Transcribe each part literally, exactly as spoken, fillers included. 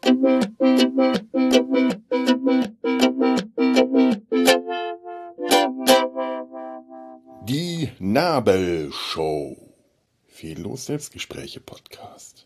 Die Nabelshow. Fehllos Selbstgespräche-Podcast.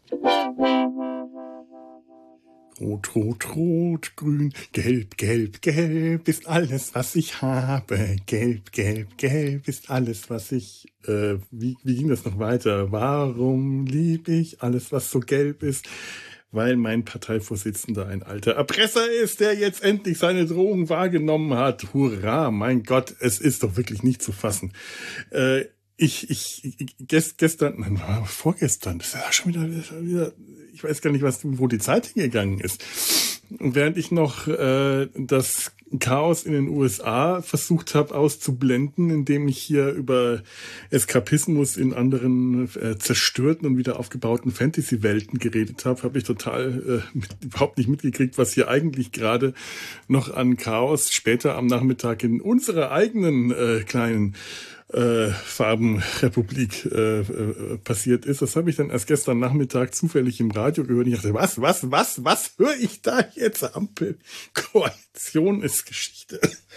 Rot, rot, rot, grün, gelb, gelb, gelb ist alles, was ich habe. Gelb, gelb, gelb ist alles, was ich... Äh, wie, wie ging das noch weiter? Warum lieb ich alles, was so gelb ist? Weil mein Parteivorsitzender ein alter Erpresser ist, der jetzt endlich seine Drohung wahrgenommen hat. Hurra, mein Gott, es ist doch wirklich nicht zu fassen. Äh, ich, ich, gest, gestern, nein, vorgestern, das ist ja schon wieder, wieder, ich weiß gar nicht, was, wo die Zeit hingegangen ist. Und während ich noch äh, das Chaos in den U S A versucht habe auszublenden, indem ich hier über Eskapismus in anderen äh, zerstörten und wieder aufgebauten Fantasy-Welten geredet habe, habe ich total äh, mit, überhaupt nicht mitgekriegt, was hier eigentlich gerade noch an Chaos später am Nachmittag in unserer eigenen äh, kleinen äh, Farbenrepublik äh, äh, passiert ist. Das habe ich dann erst gestern Nachmittag zufällig im Radio gehört. Ich dachte, was, was, was, was höre ich da jetzt? Ampel, Koalition ist Geschichte.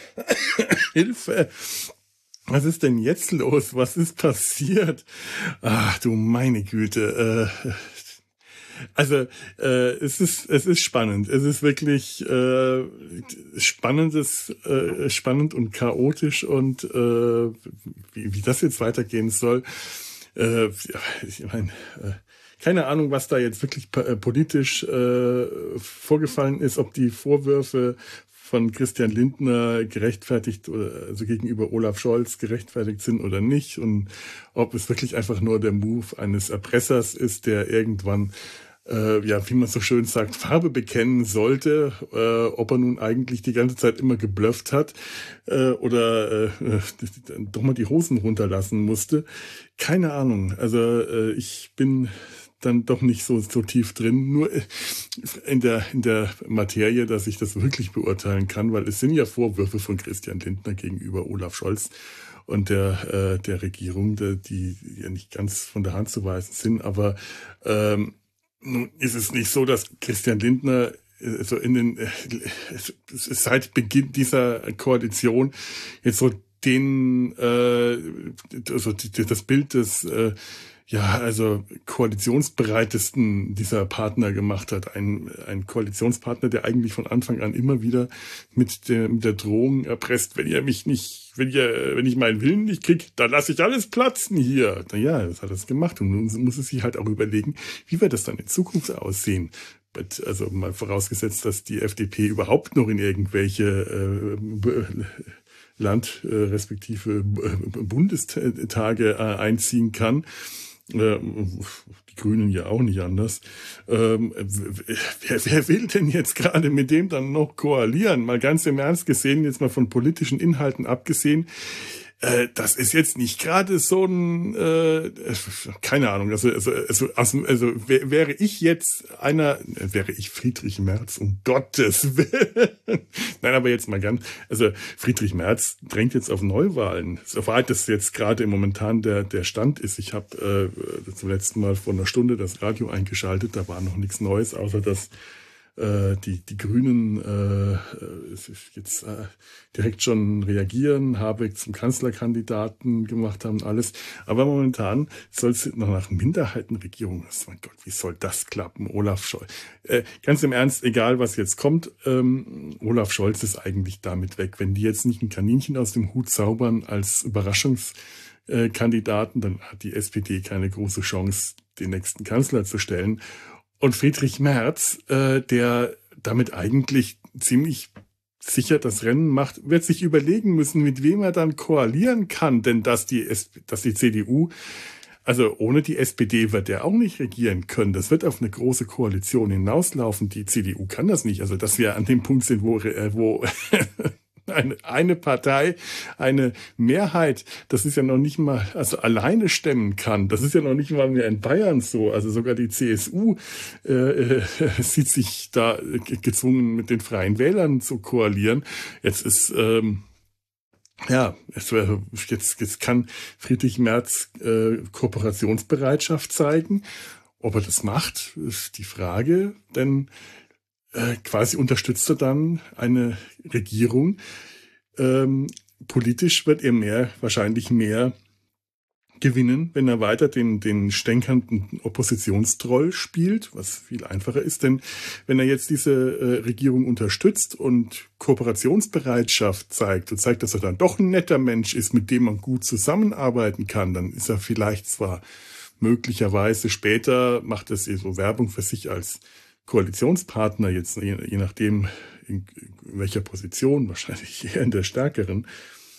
Hilfe. Was ist denn jetzt los? Was ist passiert? Ach du meine Güte. Äh, Also äh, es ist es ist spannend. Es ist wirklich äh, spannendes, äh, spannend und chaotisch und äh, wie, wie das jetzt weitergehen soll. Äh, ich meine, äh, keine Ahnung, was da jetzt wirklich äh, politisch äh, vorgefallen ist, ob die Vorwürfe von Christian Lindner gerechtfertigt oder also gegenüber Olaf Scholz gerechtfertigt sind oder nicht und ob es wirklich einfach nur der Move eines Erpressers ist, der irgendwann Äh, ja, wie man so schön sagt, Farbe bekennen sollte, äh, ob er nun eigentlich die ganze Zeit immer geblufft hat äh, oder äh, doch mal die Hosen runterlassen musste. Keine Ahnung. Also äh, ich bin dann doch nicht so so tief drin, nur in der in der Materie, dass ich das wirklich beurteilen kann, weil es sind ja Vorwürfe von Christian Lindner gegenüber Olaf Scholz und der äh, der Regierung, die, die ja nicht ganz von der Hand zu weisen sind, aber ähm, nun ist es nicht so, dass Christian Lindner äh, so in den äh, seit Beginn dieser Koalition jetzt so den äh, also die, das Bild des äh, ja also koalitionsbereitesten dieser Partner gemacht hat. Ein ein Koalitionspartner, der eigentlich von Anfang an immer wieder mit der mit der Drohung erpresst, wenn ihr mich nicht, wenn ihr, wenn ich meinen Willen nicht krieg, dann lasse ich alles platzen hier. Naja, das hat er gemacht und nun muss es sich halt auch überlegen, wie wird das dann in Zukunft aussehen. Also mal vorausgesetzt, dass die F D P überhaupt noch in irgendwelche äh, Land äh, respektive äh, Bundestage äh, einziehen kann. Äh, die Grünen ja auch nicht anders. Ähm, wer, wer will denn jetzt gerade mit dem dann noch koalieren? Mal ganz im Ernst gesehen, jetzt mal von politischen Inhalten abgesehen, äh, das ist jetzt nicht gerade so ein, äh, keine Ahnung, also, also, also, also, also wär, wäre ich jetzt einer, wäre ich Friedrich Merz, um Gottes Willen. Nein, aber jetzt mal ganz, also Friedrich Merz drängt jetzt auf Neuwahlen, soweit das jetzt gerade momentan der, der Stand ist. Ich habe äh, zum letzten Mal vor einer Stunde das Radio eingeschaltet, da war noch nichts Neues, außer dass die die Grünen äh, jetzt äh, direkt schon reagieren, Habeck zum Kanzlerkandidaten gemacht haben, alles. Aber momentan soll es noch nach Minderheitenregierung. Mein Gott, wie soll das klappen? Olaf Scholz. Äh, ganz im Ernst, egal was jetzt kommt, ähm, Olaf Scholz ist eigentlich damit weg. Wenn die jetzt nicht ein Kaninchen aus dem Hut zaubern als Überraschungskandidaten, dann hat die S P D keine große Chance, den nächsten Kanzler zu stellen. Und Friedrich Merz, äh, der damit eigentlich ziemlich sicher das Rennen macht, wird sich überlegen müssen, mit wem er dann koalieren kann. Denn dass die, dass die C D U, also ohne die S P D wird er auch nicht regieren können. Das wird auf eine große Koalition hinauslaufen. Die C D U kann das nicht. Also dass wir an dem Punkt sind, wo, wo eine, eine Partei, eine Mehrheit, das ist ja noch nicht mal, also alleine stemmen kann. Das ist ja noch nicht mal mehr in Bayern so. Also sogar die C S U äh, äh, sieht sich da gezwungen, mit den Freien Wählern zu koalieren. Jetzt ist ähm, ja, es, äh, jetzt, jetzt kann Friedrich Merz äh, Kooperationsbereitschaft zeigen. Ob er das macht, ist die Frage, denn äh, quasi unterstützt er dann eine Regierung. Ähm, politisch wird er mehr, wahrscheinlich mehr gewinnen, wenn er weiter den, den stänkernden Oppositionstroll spielt, was viel einfacher ist, denn wenn er jetzt diese äh, Regierung unterstützt und Kooperationsbereitschaft zeigt und zeigt, dass er dann doch ein netter Mensch ist, mit dem man gut zusammenarbeiten kann, dann ist er vielleicht zwar möglicherweise später, macht er so Werbung für sich als Koalitionspartner, jetzt je, je nachdem in, in welcher Position, wahrscheinlich eher in der stärkeren,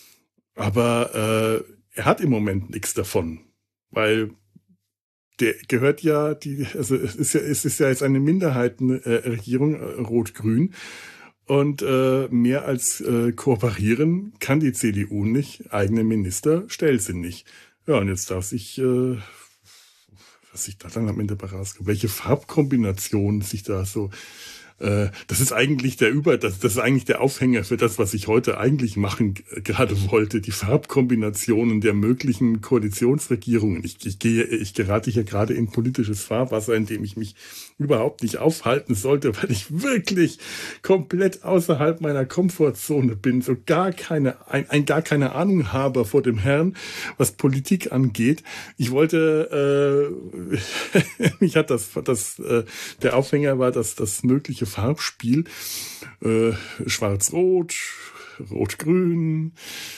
aber äh, er hat im Moment nichts davon, weil der gehört ja, die, also es ist ja, es ist ja jetzt eine Minderheitenregierung, äh, Rot-Grün, und äh, mehr als äh, kooperieren kann die C D U nicht, eigene Minister stellt sie nicht. Ja, und jetzt darf sich, äh, was sich da dann am Ende herauskommt, welche Farbkombinationen sich da so, äh, das ist eigentlich der Über, das, das ist eigentlich der Aufhänger für das, was ich heute eigentlich machen äh, gerade wollte, die Farbkombinationen der möglichen Koalitionsregierungen. Ich, ich gehe, ich gerate hier gerade in politisches Fahrwasser, in dem ich mich überhaupt nicht aufhalten sollte, weil ich wirklich komplett außerhalb meiner Komfortzone bin, so gar keine, ein, ein gar keine Ahnung habe vor dem Herrn, was Politik angeht. Ich wollte, äh, mich hat das, das, äh, der Aufhänger war das, das mögliche Farbspiel, äh, Schwarz-Rot, Rot-Grün,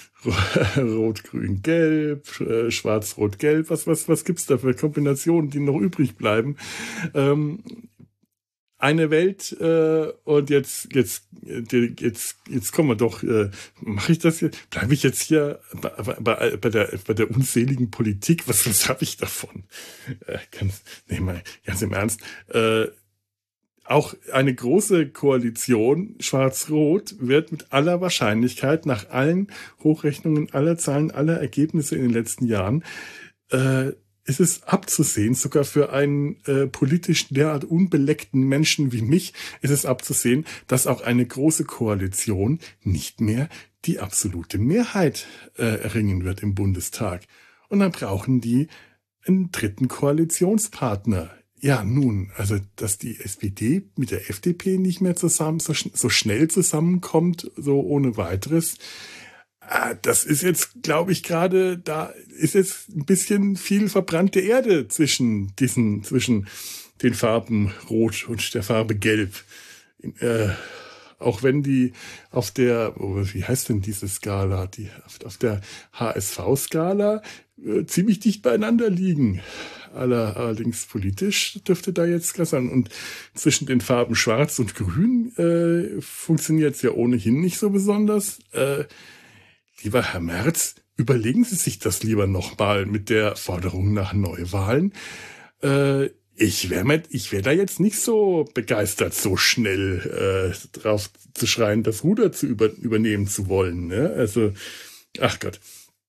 Rot-Grün-Gelb, äh, Schwarz-Rot-Gelb, was, was, was gibt's da für Kombinationen, die noch übrig bleiben? Ähm, eine Welt, äh, und jetzt, jetzt, jetzt, jetzt kommen wir doch, äh, mache ich das hier? Bleibe ich jetzt hier bei, bei, bei der, bei der unseligen Politik? Was, was habe ich davon? Äh, ganz, nee, mal, ganz im Ernst, äh, auch eine große Koalition, Schwarz-Rot, wird mit aller Wahrscheinlichkeit nach allen Hochrechnungen, aller Zahlen, aller Ergebnisse in den letzten Jahren, äh, ist es abzusehen, sogar für einen äh, politisch derart unbeleckten Menschen wie mich, ist es abzusehen, dass auch eine große Koalition nicht mehr die absolute Mehrheit äh, erringen wird im Bundestag. Und dann brauchen die einen dritten Koalitionspartner. Ja, nun, also, dass die S P D mit der F D P nicht mehr zusammen, so, so schnell zusammenkommt, so ohne weiteres, äh, das ist jetzt, glaube ich, gerade, da ist jetzt ein bisschen viel verbrannte Erde zwischen diesen, zwischen den Farben Rot und der Farbe Gelb. Äh, auch wenn die auf der, oh, wie heißt denn diese Skala, die auf, auf der H S V-Skala äh, ziemlich dicht beieinander liegen. Aller, allerdings politisch dürfte da jetzt klar sein. Und zwischen den Farben Schwarz und Grün äh, funktioniert es ja ohnehin nicht so besonders. Äh, lieber Herr Merz, überlegen Sie sich das lieber nochmal mit der Forderung nach Neuwahlen. Äh, ich wäre ich wär da jetzt nicht so begeistert, so schnell äh, drauf zu schreien, das Ruder zu über, übernehmen zu wollen. Ne? Also, ach Gott.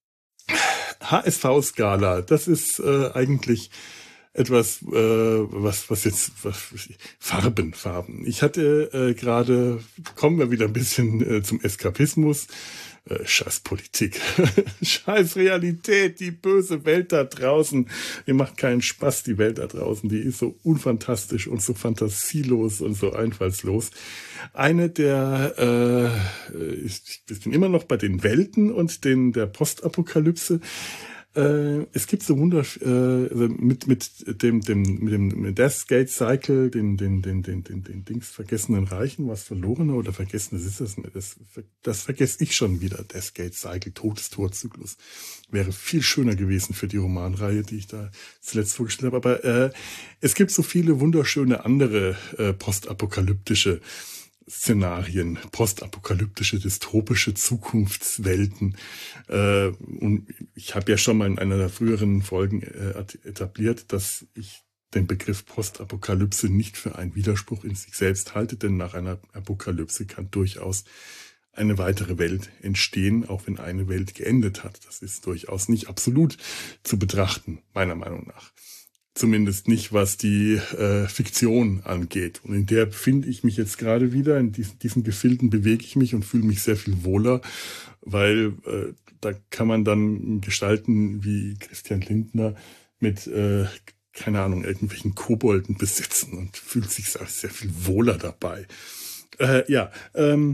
H S V-Skala, das ist äh, eigentlich etwas, äh, was was jetzt was, Farben, Farben. Ich hatte äh, gerade, kommen wir wieder ein bisschen äh, zum Eskapismus. Äh, Scheiß Politik, Scheiß Realität, die böse Welt da draußen. Mir macht keinen Spaß, die Welt da draußen. Die ist so unfantastisch und so fantasielos und so einfallslos. Eine der, äh, ich, ich bin immer noch bei den Welten und den der Postapokalypse. Äh, es gibt so Wunder äh, mit mit dem dem mit dem Death Gate Cycle, den den den den den den Dings vergessenen Reichen, was verlorene oder vergessenes ist das, das das vergesse ich schon wieder. Death Gate Cycle, Todestorzyklus, wäre viel schöner gewesen für die Romanreihe, die ich da zuletzt vorgestellt habe. Aber äh, es gibt so viele wunderschöne andere äh, postapokalyptische Szenarien, postapokalyptische, dystopische Zukunftswelten. Äh, und ich habe ja schon mal in einer der früheren Folgen äh, etabliert, dass ich den Begriff Postapokalypse nicht für einen Widerspruch in sich selbst halte, denn nach einer Apokalypse kann durchaus eine weitere Welt entstehen, auch wenn eine Welt geendet hat. Das ist durchaus nicht absolut zu betrachten, meiner Meinung nach. Zumindest nicht, was die äh, Fiktion angeht. Und in der befinde ich mich jetzt gerade wieder. In diesen, diesen Gefilden bewege ich mich und fühle mich sehr viel wohler, weil äh, da kann man dann Gestalten wie Christian Lindner mit äh, keine Ahnung, irgendwelchen Kobolden besitzen und fühlt sich sehr, sehr viel wohler dabei. Äh, ja, ähm,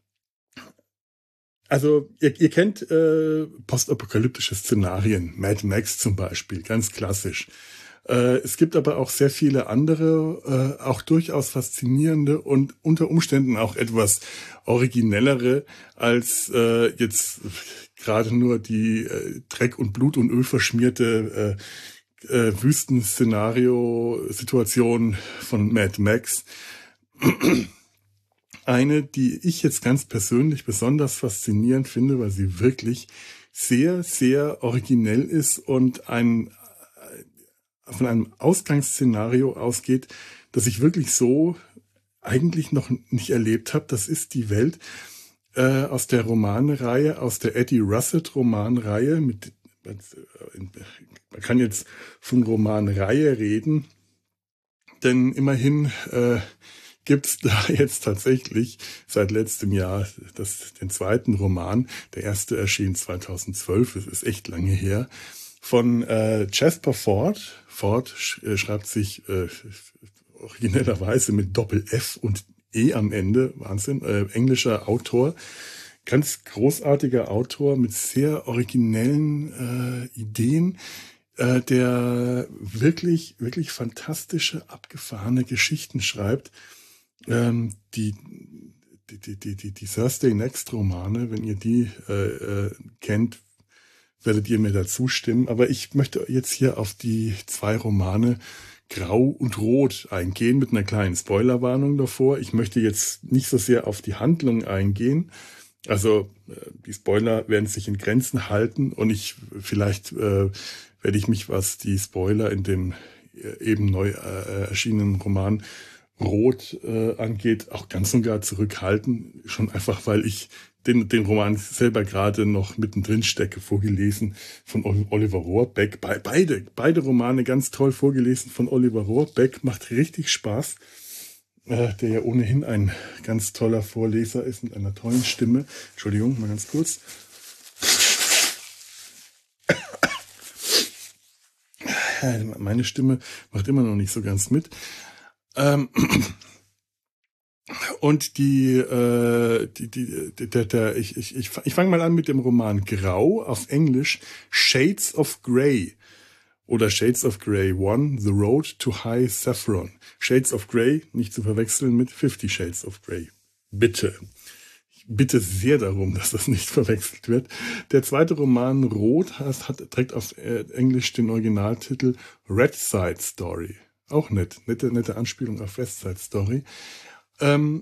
also ihr, ihr kennt äh, postapokalyptische Szenarien, Mad Max zum Beispiel, ganz klassisch. Äh, es gibt aber auch sehr viele andere, äh, auch durchaus faszinierende und unter Umständen auch etwas originellere als äh, jetzt gerade nur die äh, Dreck und Blut und Öl verschmierte äh, äh, Wüstenszenario-Situation von Mad Max. Eine, die ich jetzt ganz persönlich besonders faszinierend finde, weil sie wirklich sehr, sehr originell ist und ein, von einem Ausgangsszenario ausgeht, das ich wirklich so eigentlich noch nicht erlebt habe. Das ist die Welt äh, aus der Romanreihe, aus der Eddie Russett Romanreihe. Mit, man kann jetzt von Romanreihe reden, denn immerhin äh, gibt es da jetzt tatsächlich seit letztem Jahr das, den zweiten Roman. Der erste erschien zweitausendzwölf, es ist echt lange her, von äh, Jasper Fforde. Fforde sch, äh, schreibt sich äh, originellerweise mit Doppel-F und E am Ende. Wahnsinn. Äh, englischer Autor. Ganz großartiger Autor mit sehr originellen äh, Ideen, äh, der wirklich, wirklich fantastische, abgefahrene Geschichten schreibt. Ähm, die, die, die, die, die Thursday Next Romane, wenn ihr die äh, äh, kennt, werdet ihr mir dazu stimmen. Aber ich möchte jetzt hier auf die zwei Romane Grau und Rot eingehen, mit einer kleinen Spoilerwarnung davor. Ich möchte jetzt nicht so sehr auf die Handlung eingehen. Also äh, die Spoiler werden sich in Grenzen halten und ich vielleicht äh, werde ich mich, was die Spoiler in dem äh, eben neu äh, erschienenen Roman Rot äh, angeht, auch ganz und gar zurückhalten. Schon einfach, weil ich den, den Roman selber gerade noch mittendrin stecke, vorgelesen von Oliver Rohrbeck. Be beide, beide Romane ganz toll vorgelesen von Oliver Rohrbeck. Macht richtig Spaß, äh, der ja ohnehin ein ganz toller Vorleser ist mit einer tollen Stimme. Entschuldigung, mal ganz kurz. Meine Stimme macht immer noch nicht so ganz mit. Ähm, und die, äh, die, die, der, der, ich, ich, ich, ich fange mal an mit dem Roman Grau, auf Englisch Shades of Grey oder Shades of Grey One, The Road to High Saffron. Shades of Grey, nicht zu verwechseln mit Fifty Shades of Grey. Bitte. Ich bitte sehr darum, dass das nicht verwechselt wird. Der zweite Roman Rot hat, hat trägt auf Englisch den Originaltitel Red Side Story. Auch nett, nette, nette Anspielung auf West Side Story. Ähm,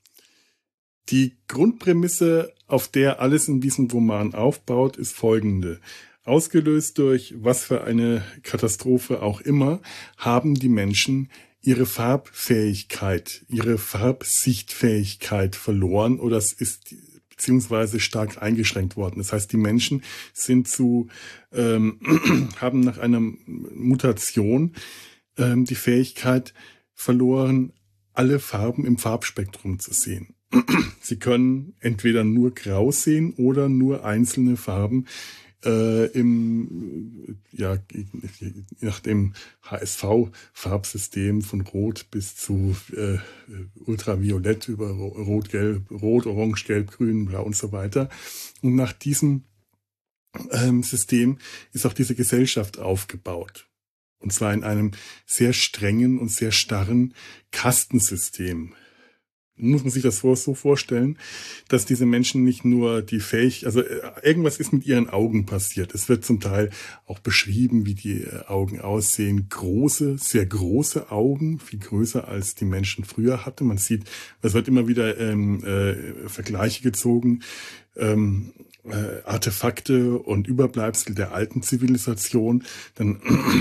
die Grundprämisse, auf der alles in diesem Roman aufbaut, ist folgende. Ausgelöst durch was für eine Katastrophe auch immer, haben die Menschen ihre Farbfähigkeit, ihre Farbsichtfähigkeit verloren oder es ist beziehungsweise stark eingeschränkt worden. Das heißt, die Menschen sind zu, ähm, haben nach einer Mutation ähm, die Fähigkeit verloren, alle Farben im Farbspektrum zu sehen. Sie können entweder nur grau sehen oder nur einzelne Farben äh, im, ja, nach dem H S V-Farbsystem von Rot bis zu äh, Ultraviolett über Rot, Gelb, Rot, Orange, Gelb, Grün, Blau und so weiter. Und nach diesem ähm, System ist auch diese Gesellschaft aufgebaut. Und zwar in einem sehr strengen und sehr starren Kastensystem. Muss man sich das so vorstellen, dass diese Menschen nicht nur die Fähigkeit, also irgendwas ist mit ihren Augen passiert. Es wird zum Teil auch beschrieben, wie die Augen aussehen. Große, sehr große Augen, viel größer als die Menschen früher hatten. Man sieht, es wird immer wieder ähm, äh, Vergleiche gezogen. Ähm, äh, Artefakte und Überbleibsel der alten Zivilisation. Dann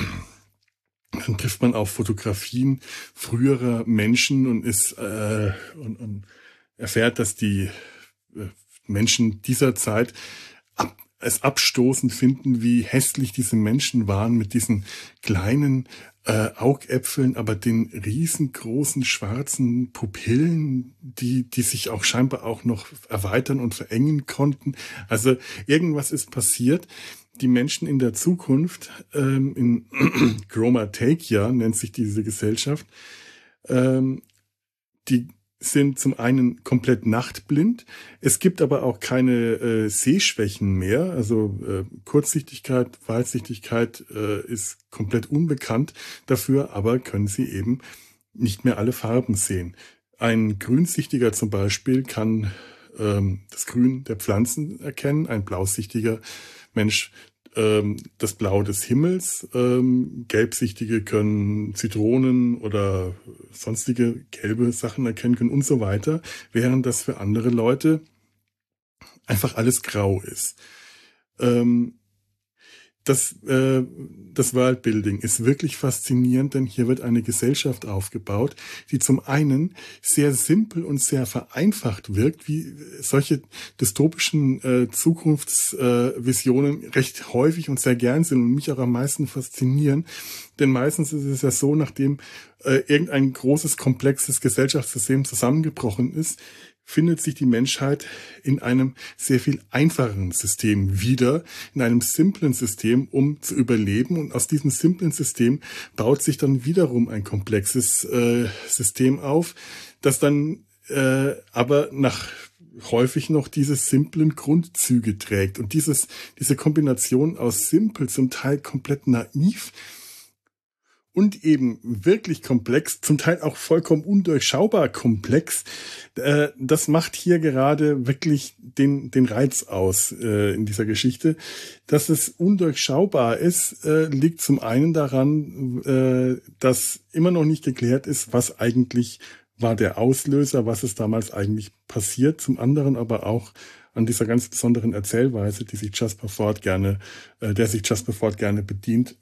Dann trifft man auf Fotografien früherer Menschen und ist äh, und, und erfährt, dass die äh, Menschen dieser Zeit ab, es abstoßend finden, wie hässlich diese Menschen waren mit diesen kleinen äh, Augäpfeln, aber den riesengroßen schwarzen Pupillen, die die sich auch scheinbar auch noch erweitern und verengen konnten. Also irgendwas ist passiert. die Menschen in der Zukunft, ähm, in Chromatechia nennt sich diese Gesellschaft, ähm, die sind zum einen komplett nachtblind. Es gibt aber auch keine äh, Sehschwächen mehr. Also äh, Kurzsichtigkeit, Weitsichtigkeit äh, ist komplett unbekannt. Dafür aber können sie eben nicht mehr alle Farben sehen. Ein Grünsichtiger zum Beispiel kann ähm, das Grün der Pflanzen erkennen. Ein Blausichtiger Mensch ähm, das Blau des Himmels. Ähm, Gelbsichtige können Zitronen oder sonstige gelbe Sachen erkennen können und so weiter, während das für andere Leute einfach alles grau ist. Ähm, Das, äh, das Worldbuilding ist wirklich faszinierend, denn hier wird eine Gesellschaft aufgebaut, die zum einen sehr simpel und sehr vereinfacht wirkt, wie solche dystopischen äh, Zukunftsvisionen äh, recht häufig und sehr gern sind und mich auch am meisten faszinieren. Denn meistens ist es ja so, nachdem äh, irgendein großes, komplexes Gesellschaftssystem zusammengebrochen ist, findet sich die Menschheit in einem sehr viel einfacheren System wieder, in einem simplen System, um zu überleben. Und aus diesem simplen System baut sich dann wiederum ein komplexes äh, System auf, das dann äh, aber nach häufig noch diese simplen Grundzüge trägt. Und dieses, diese Kombination aus simpel, zum Teil komplett naiv, und eben wirklich komplex, zum Teil auch vollkommen undurchschaubar komplex, äh, das macht hier gerade wirklich den, den Reiz aus äh, in dieser Geschichte. Dass es undurchschaubar ist, äh, liegt zum einen daran, äh, dass immer noch nicht geklärt ist, was eigentlich war der Auslöser, was ist damals eigentlich passiert. Zum anderen aber auch an dieser ganz besonderen Erzählweise, die sich Jasper Fforde gerne, äh, der sich Jasper Fforde gerne bedient.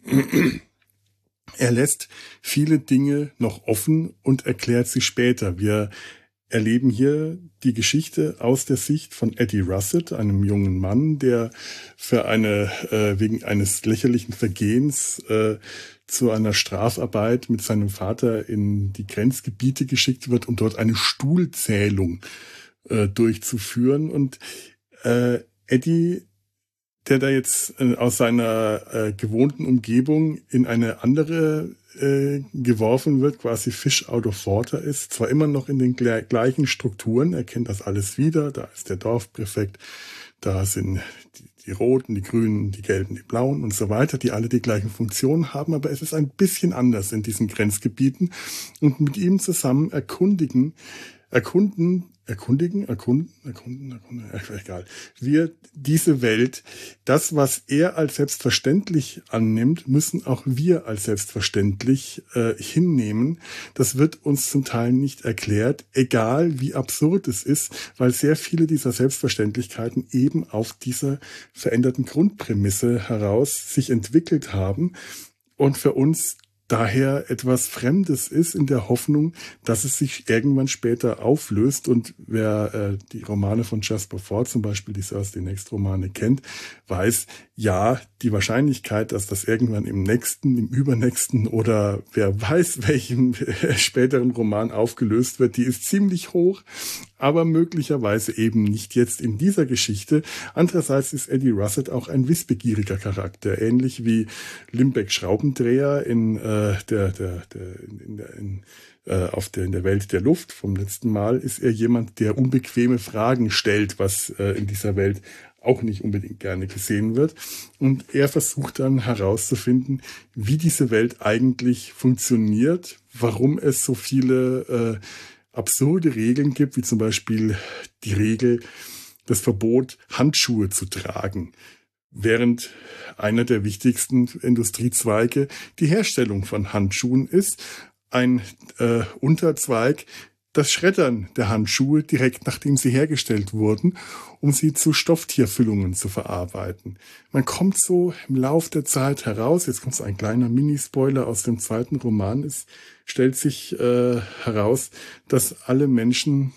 Er lässt viele Dinge noch offen und erklärt sie später. Wir erleben hier die Geschichte aus der Sicht von Eddie Russett, einem jungen Mann, der für eine äh, wegen eines lächerlichen Vergehens äh, zu einer Strafarbeit mit seinem Vater in die Grenzgebiete geschickt wird, um dort eine Stuhlzählung äh, durchzuführen. Und äh, Eddie, der da jetzt äh, aus seiner äh, gewohnten Umgebung in eine andere äh, geworfen wird, quasi Fish out of water ist, zwar immer noch in den gle- gleichen Strukturen, er kennt das alles wieder, da ist der Dorfpräfekt, da sind die, die Roten, die Grünen, die Gelben, die Blauen und so weiter, die alle die gleichen Funktionen haben, aber es ist ein bisschen anders in diesen Grenzgebieten und mit ihm zusammen erkundigen, erkunden, erkundigen, erkunden, erkunden, erkunden, egal. Wir, diese Welt, das, was er als selbstverständlich annimmt, müssen auch wir als selbstverständlich äh, hinnehmen. Das wird uns zum Teil nicht erklärt, egal wie absurd es ist, weil sehr viele dieser Selbstverständlichkeiten eben auf dieser veränderten Grundprämisse heraus sich entwickelt haben und für uns daher etwas Fremdes ist, in der Hoffnung, dass es sich irgendwann später auflöst. Und wer äh, die Romane von Jasper Fforde, zum Beispiel die Thursday Next Romane kennt, weiß, ja, die Wahrscheinlichkeit, dass das irgendwann im nächsten, im übernächsten oder wer weiß welchem äh, späteren Roman aufgelöst wird, die ist ziemlich hoch, aber möglicherweise eben nicht jetzt in dieser Geschichte. Andererseits ist Eddie Russett auch ein wissbegieriger Charakter, ähnlich wie Limbeck Schraubendreher in äh, der, der, der, in der, in, äh, auf der, in der Welt der Luft vom letzten Mal, ist er jemand, der unbequeme Fragen stellt, was äh, in dieser Welt auch nicht unbedingt gerne gesehen wird. Und er versucht dann herauszufinden, wie diese Welt eigentlich funktioniert, warum es so viele äh, absurde Regeln gibt, wie zum Beispiel die Regel, das Verbot, Handschuhe zu tragen, während einer der wichtigsten Industriezweige die Herstellung von Handschuhen ist. Ein äh, Unterzweig, das Schreddern der Handschuhe direkt nachdem sie hergestellt wurden, um sie zu Stofftierfüllungen zu verarbeiten. Man kommt so im Lauf der Zeit heraus, jetzt kommt so ein kleiner Minispoiler aus dem zweiten Roman, es stellt sich äh, heraus, dass alle Menschen,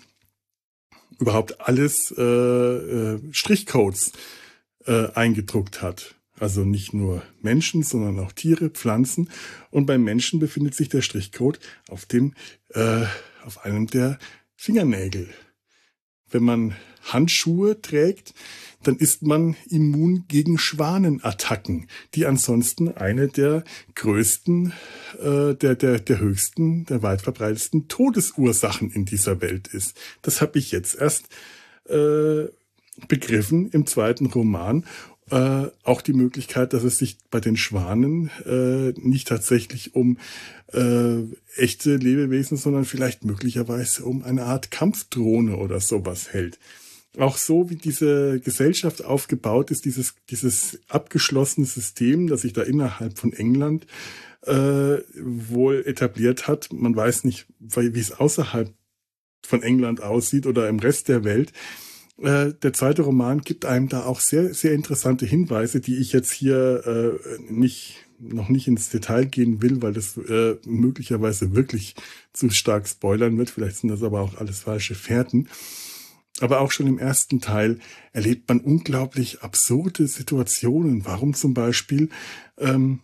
überhaupt alles äh, äh, Strichcodes äh, eingedruckt hat. Also nicht nur Menschen, sondern auch Tiere, Pflanzen. Und beim Menschen befindet sich der Strichcode auf dem, äh, auf einem der Fingernägel. wenn man Handschuhe trägt, dann ist man immun gegen Schwanenattacken, die ansonsten eine der größten, äh, der, der, der höchsten, der weit verbreitetsten Todesursachen in dieser Welt ist. Das habe ich jetzt erst äh, begriffen im zweiten Roman. Äh, auch die Möglichkeit, dass es sich bei den Schwanen äh, nicht tatsächlich um äh, echte Lebewesen, sondern vielleicht möglicherweise um eine Art Kampfdrohne oder sowas hält. Auch so, wie diese Gesellschaft aufgebaut ist, dieses, dieses abgeschlossene System, das sich da innerhalb von England äh, wohl etabliert hat. Man weiß nicht, wie es außerhalb von England aussieht oder im Rest der Welt. Äh, der zweite Roman gibt einem da auch sehr, sehr interessante Hinweise, die ich jetzt hier äh, nicht, noch nicht ins Detail gehen will, weil das äh, möglicherweise wirklich zu stark spoilern wird. Vielleicht sind das aber auch alles falsche Fährten. Aber auch schon im ersten Teil erlebt man unglaublich absurde Situationen. Warum zum Beispiel ähm,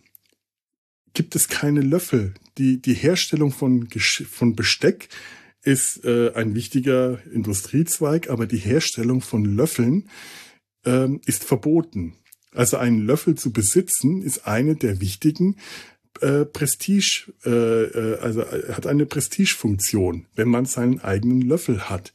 gibt es keine Löffel? Die, die Herstellung von, Gesch- von Besteck ist äh, ein wichtiger Industriezweig, aber die Herstellung von Löffeln ähm, ist verboten. Also einen Löffel zu besitzen ist eine der wichtigen äh, Prestige, äh, äh, also äh, hat eine Prestigefunktion, wenn man seinen eigenen Löffel hat.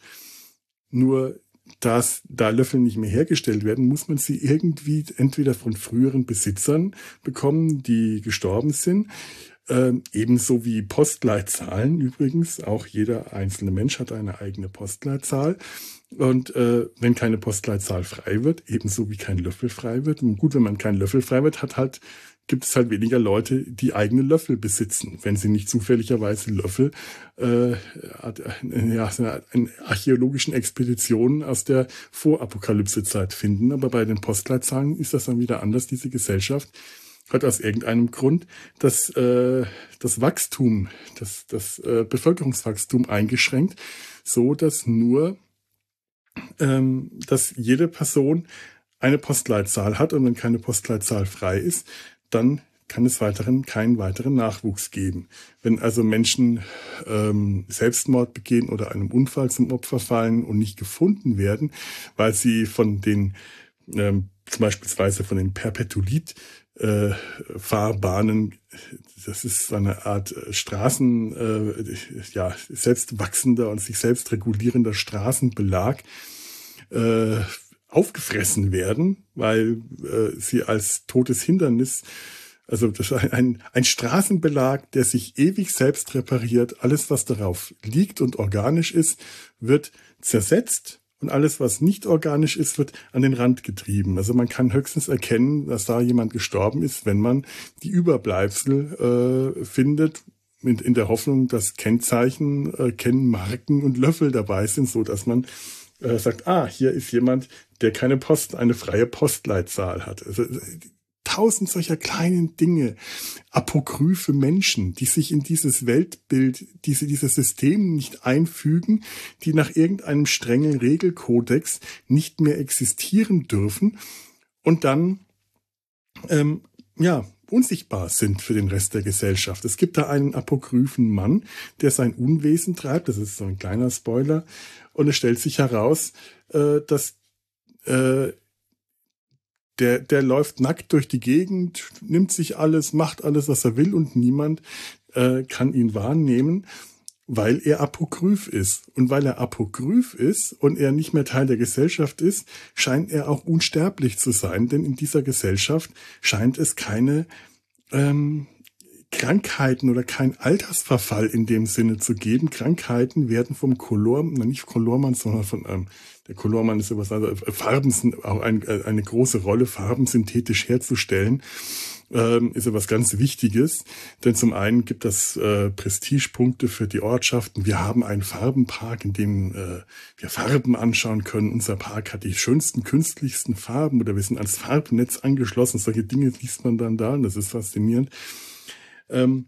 Nur, dass da Löffel nicht mehr hergestellt werden, muss man sie irgendwie entweder von früheren Besitzern bekommen, die gestorben sind, ähm, ebenso wie Postleitzahlen übrigens. Auch jeder einzelne Mensch hat eine eigene Postleitzahl. Und äh, wenn keine Postleitzahl frei wird, ebenso wie kein Löffel frei wird. Und gut, wenn man keinen Löffel frei wird, hat halt gibt es halt weniger Leute, die eigene Löffel besitzen, wenn sie nicht zufälligerweise Löffel äh, ja, in archäologischen Expeditionen aus der Vorapokalypse-Zeit finden. Aber bei den Postleitzahlen ist das dann wieder anders. Diese Gesellschaft hat aus irgendeinem Grund das, äh, das Wachstum, das, das äh, Bevölkerungswachstum eingeschränkt, so dass nur, ähm, dass jede Person eine Postleitzahl hat und wenn keine Postleitzahl frei ist, dann kann es weiteren keinen weiteren Nachwuchs geben. Wenn also Menschen ähm, Selbstmord begehen oder einem Unfall zum Opfer fallen und nicht gefunden werden, weil sie von den ähm, zum beispielsweise von den Perpetulit-Fahrbahnen, äh, das ist so eine Art Straßen, äh, ja, selbstwachsender und sich selbst regulierender Straßenbelag, äh, aufgefressen werden, weil äh, sie als totes Hindernis, also das ist ein, ein Straßenbelag, der sich ewig selbst repariert. Alles, was darauf liegt und organisch ist, wird zersetzt und alles, was nicht organisch ist, wird an den Rand getrieben. Also man kann höchstens erkennen, dass da jemand gestorben ist, wenn man die Überbleibsel äh, findet, in, in der Hoffnung, dass Kennzeichen, äh, Kennmarken und Löffel dabei sind, so dass man äh, sagt, ah, hier ist jemand, der keine Post, eine freie Postleitzahl hat. Also tausend solcher kleinen Dinge, apokryphe Menschen, die sich in dieses Weltbild, diese, dieses System nicht einfügen, die nach irgendeinem strengen Regelkodex nicht mehr existieren dürfen und dann ähm, ja unsichtbar sind für den Rest der Gesellschaft. Es gibt da einen apokryphen Mann, der sein Unwesen treibt, das ist so ein kleiner Spoiler, und es stellt sich heraus, äh, dass äh, Der, der läuft nackt durch die Gegend, nimmt sich alles, macht alles, was er will und niemand äh, kann ihn wahrnehmen, weil er apokryph ist. Und weil er apokryph ist und er nicht mehr Teil der Gesellschaft ist, scheint er auch unsterblich zu sein, denn in dieser Gesellschaft scheint es keine ähm, Krankheiten oder kein Altersverfall in dem Sinne zu geben. Krankheiten werden vom Color, nicht Colormann, sondern von ähm, der Colormann ist was, also Farben sind auch ein, eine große Rolle, Farben synthetisch herzustellen, ähm, ist etwas ganz Wichtiges. Denn zum einen gibt das äh, Prestigepunkte für die Ortschaften. Wir haben einen Farbenpark, in dem äh, wir Farben anschauen können. Unser Park hat die schönsten, künstlichsten Farben oder wir sind ans Farbnetz angeschlossen. Solche Dinge liest man dann da und das ist faszinierend. Ähm,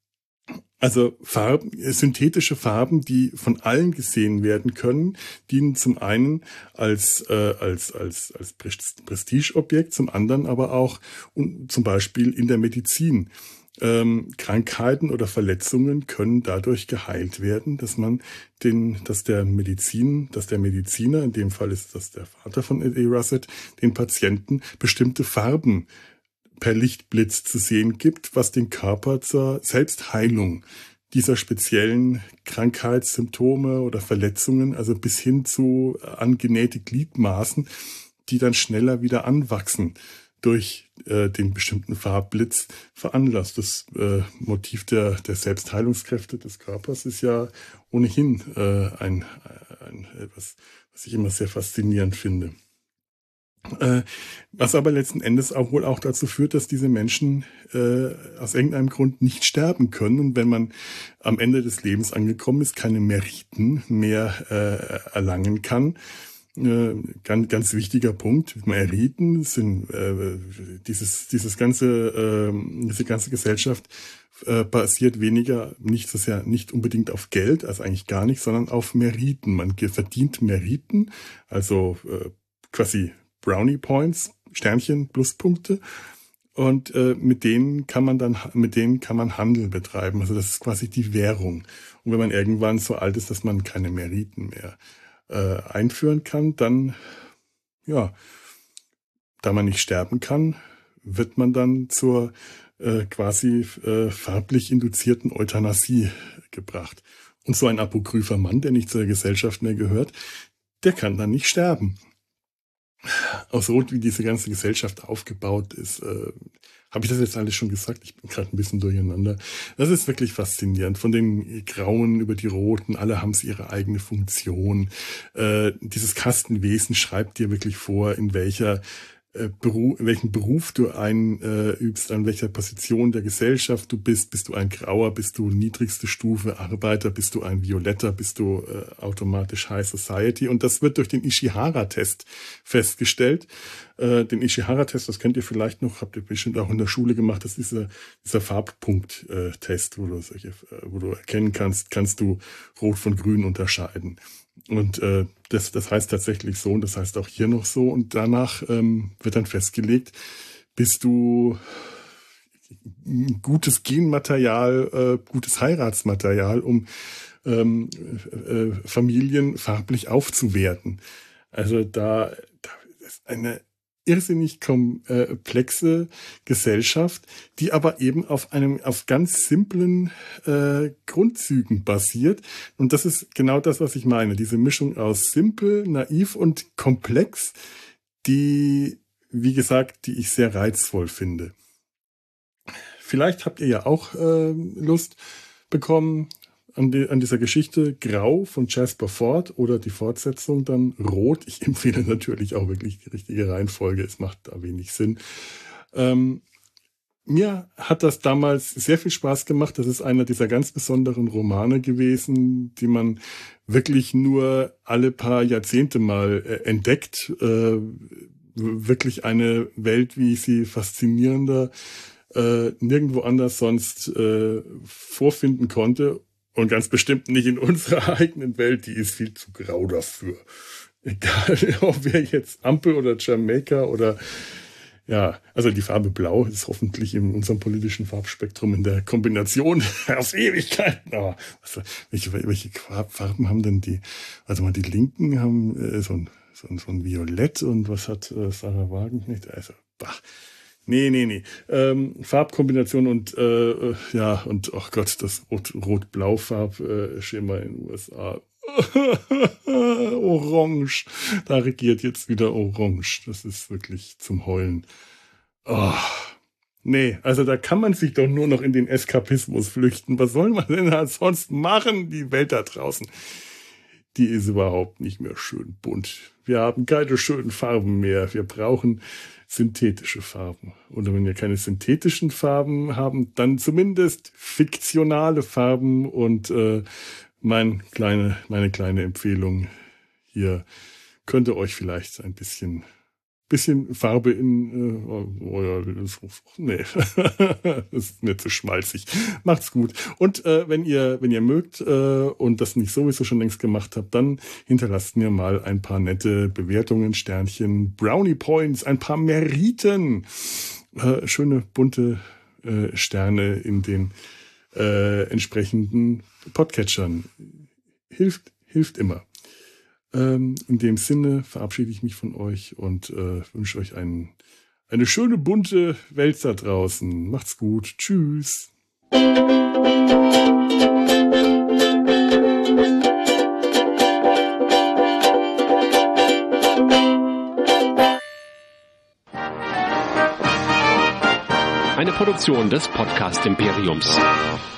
Also Farben, synthetische Farben, die von allen gesehen werden können, dienen zum einen als äh, als als als Prestigeobjekt, zum anderen aber auch und zum Beispiel in der Medizin. Ähm, Krankheiten oder Verletzungen können dadurch geheilt werden, dass man den, dass der Medizin, dass der Mediziner, in dem Fall ist das der Vater von E. Russett, den Patienten bestimmte Farben per Lichtblitz zu sehen gibt, was den Körper zur Selbstheilung dieser speziellen Krankheitssymptome oder Verletzungen, also bis hin zu angenähte Gliedmaßen, die dann schneller wieder anwachsen, durch äh, den bestimmten Farbblitz veranlasst. Das äh, Motiv der, der Selbstheilungskräfte des Körpers ist ja ohnehin äh, ein, ein etwas, was ich immer sehr faszinierend finde. Äh, was aber letzten Endes auch wohl auch dazu führt, dass diese Menschen äh, aus irgendeinem Grund nicht sterben können und wenn man am Ende des Lebens angekommen ist, keine Meriten mehr äh, erlangen kann. Äh, ganz, ganz wichtiger Punkt. Meriten sind äh, dieses, dieses ganze, äh, diese ganze Gesellschaft äh, basiert weniger, nicht so sehr, nicht unbedingt auf Geld, also eigentlich gar nicht, sondern auf Meriten. Man verdient Meriten, also äh, quasi Brownie Points, Sternchen, Pluspunkte. Und äh, mit denen kann man dann, mit denen kann man Handel betreiben. Also das ist quasi die Währung. Und wenn man irgendwann so alt ist, dass man keine Meriten mehr äh, einführen kann, dann, ja, da man nicht sterben kann, wird man dann zur äh, quasi äh, farblich induzierten Euthanasie gebracht. Und so ein apokrypher Mann, der nicht zur Gesellschaft mehr gehört, der kann dann nicht sterben. Aus Rot, wie diese ganze Gesellschaft aufgebaut ist, äh, habe ich das jetzt alles schon gesagt? Ich bin gerade ein bisschen durcheinander. Das ist wirklich faszinierend. Von den Grauen über die Roten, alle haben sie ihre eigene Funktion. Äh, dieses Kastenwesen schreibt dir wirklich vor, in welcher äh, Beruf, in welchem Beruf du einübst, äh, an welcher Position der Gesellschaft du bist. Bist du ein Grauer, bist du niedrigste Stufe Arbeiter, bist du ein Violetter, bist du äh, automatisch High Society. Und das wird durch den Ishihara-Test festgestellt. Äh, den Ishihara-Test, das kennt ihr vielleicht noch, habt ihr bestimmt auch in der Schule gemacht, das ist dieser, dieser Farbpunkt-Test, wo du solche, äh, wo du erkennen kannst, kannst du Rot von Grün unterscheiden. Und äh, das, das heißt tatsächlich so und das heißt auch hier noch so. Und danach ähm, wird dann festgelegt, bist du gutes Genmaterial, äh, gutes Heiratsmaterial, um ähm, äh, Familien farblich aufzuwerten. Also da, da ist eine irrsinnig komplexe Gesellschaft, die aber eben auf einem, auf ganz simplen äh, Grundzügen basiert. Und das ist genau das, was ich meine. Diese Mischung aus simpel, naiv und komplex, die, wie gesagt, die ich sehr reizvoll finde. Vielleicht habt ihr ja auch äh, Lust bekommen an, die, an dieser Geschichte Grau von Jasper Fforde oder die Fortsetzung dann Rot. Ich empfehle natürlich auch wirklich die richtige Reihenfolge. Es macht da wenig Sinn. Ähm, mir hat das damals sehr viel Spaß gemacht. Das ist einer dieser ganz besonderen Romane gewesen, die man wirklich nur alle paar Jahrzehnte mal äh, entdeckt. Äh, wirklich eine Welt, wie ich sie faszinierender äh, nirgendwo anders sonst äh, vorfinden konnte. Und ganz bestimmt nicht in unserer eigenen Welt, die ist viel zu grau dafür. Egal, ob wir jetzt Ampel oder Jamaika oder, ja, also die Farbe Blau ist hoffentlich in unserem politischen Farbspektrum in der Kombination auf Ewigkeiten. Aber was, welche, welche Farben haben denn die, also mal die Linken haben äh, so, ein, so, ein, so ein Violett und was hat äh, Sarah Wagenknecht? Also, bah. Nee, nee, nee. Ähm, Farbkombination und äh, ja, und ach Gott, das Rot-Blau-Farb-Schema in den U S A. Orange. Da regiert jetzt wieder Orange. Das ist wirklich zum Heulen. Oh. Nee, also da kann man sich doch nur noch in den Eskapismus flüchten. Was soll man denn sonst machen? Die Welt da draußen, die ist überhaupt nicht mehr schön bunt. Wir haben keine schönen Farben mehr. Wir brauchen synthetische Farben. Oder wenn wir keine synthetischen Farben haben, dann zumindest fiktionale Farben. Und äh, mein kleine, meine kleine Empfehlung hier könnte euch vielleicht ein bisschen, bisschen Farbe in... Äh, oh ja, das, nee, das ist mir zu schmalzig. Macht's gut. Und äh, wenn ihr wenn ihr mögt äh, und das nicht sowieso schon längst gemacht habt, dann hinterlasst mir mal ein paar nette Bewertungen, Sternchen, Brownie Points, ein paar Meriten. Äh, schöne, bunte äh, Sterne in den äh, entsprechenden Podcatchern. Hilft, hilft immer. Ähm, in dem Sinne verabschiede ich mich von euch und äh, wünsche euch einen, eine schöne, bunte Welt da draußen. Macht's gut. Tschüss. Eine Produktion des Podcast Imperiums.